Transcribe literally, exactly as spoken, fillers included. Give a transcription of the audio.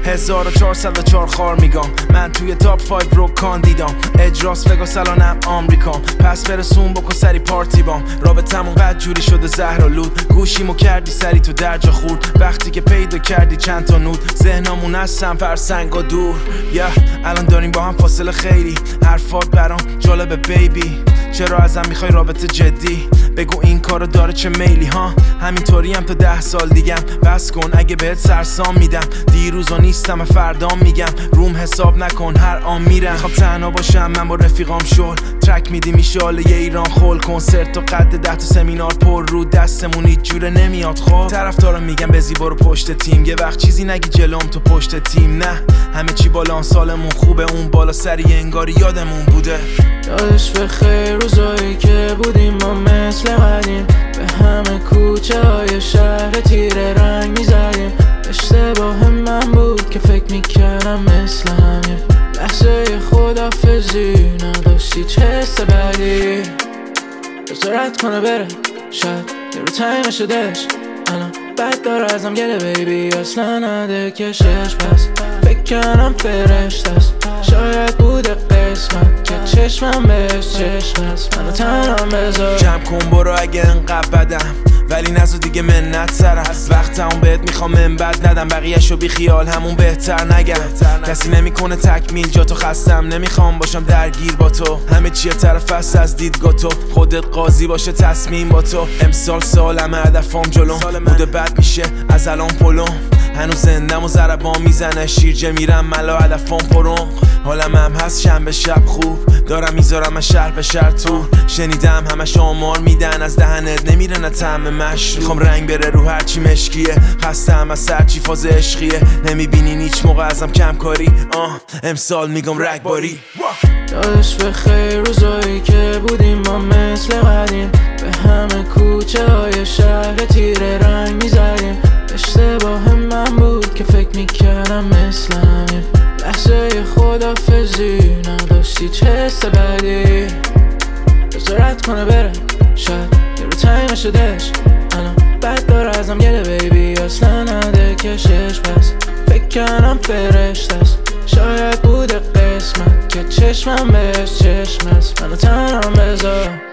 هزار و چهارصد و چهار خار میگم من توی تاپ فایو رو کاندیدام اجراس وگاس الانم آمریکام پس برسون بکن سری پارتی بام رابطمون قد جوری شده زهر و لود گوشیمو کردی سری تو درجا خورد وقتی که پیدا کردی چند تا نود ذهنمون از سم فرسنگ و دور یا yeah. الان داریم با هم فاصله خیلی حرفات برام جالبه بیبی چرا ازم میخوای رابطه جدی بگو این کارو داره چه میلی ها همینطوری هم تا ده سال دیگم بس کن اگه بهت سرسام میدم دیروز و نیستم فردام میگم روم حساب نکن هر آن میرم میخوام تنها باشم من با رفیقام شل ترک میدی میشاله یه ایران خول کنسرت و قد ده تا سمینار پر رو دستمون هیچ جوره نمیاد خب طرفدارا میگم بزی برو پشت تیم یه وقت چیزی نگی جلوم تو پشت تیم نه همه چی بالا سالمون خوبه اون بالا سری انگاری یادمون بوده یادش بخیر روزایی که بودیم ما مثل قدیم به همه کوچه های شهر تیره رنگ میزدیم اشتباه من بود که فکر میکردم مثل همین لحظه خدافزی نداشتی چه حس بدی بذارت کنه بره شاید یه رو تایمش شدهش الان بد داره ازم گله بیبی اصلا نده کشش پس فکر کنم فرشت است شاید بوده قسمت که چشمم بهش چشم است منو تنها بذار جمع کن برو اگه انقدر بدم ولی نزو دیگه منت سر هست وقتمون بهت میخوام من بد ندم بقیه‌شو بی خیال همون بهتر نگم کسی نمیکنه تکمیل جا تو خستم نمیخوام باشم درگیر با تو همه چی طرف است از دیدگاه تو خودت قاضی باشه تصمیم با تو امسال سالم هدفم جلوم بوده بد میشه از الان پلوم هنوز زندم و ضربان میزنه شیرجه میرم ملا هدفم پرم حالم هم هست شنبه شب خوب دارم میذارم از شهر به شهر تو شنیدم همش آمار میدن از دهنت نمیره نه طعم مشروب میخوام رنگ بره رو هرچی مشکیه خستم از سرچی فاز عشقیه نمیبینین هیچ موقع ازم کم کاری آه امسال میگم رگباری یادش بخیر روزایی که بودیم ما مثل قدیم به همه کوچه های شهر تیره رنگ میزدیم اشتباه من بود که فکر میکردم مثل همین لحظه خدافزی نداشتی چه حس بدی بذارت کنه بره شاید یه رو تایمش شدهش الان بد داره ازم گله بیبی اصلا نده کشش پس فکر کنم فرشت است شاید بوده قسمت که چشمم بهش چشم است منو تنها بذار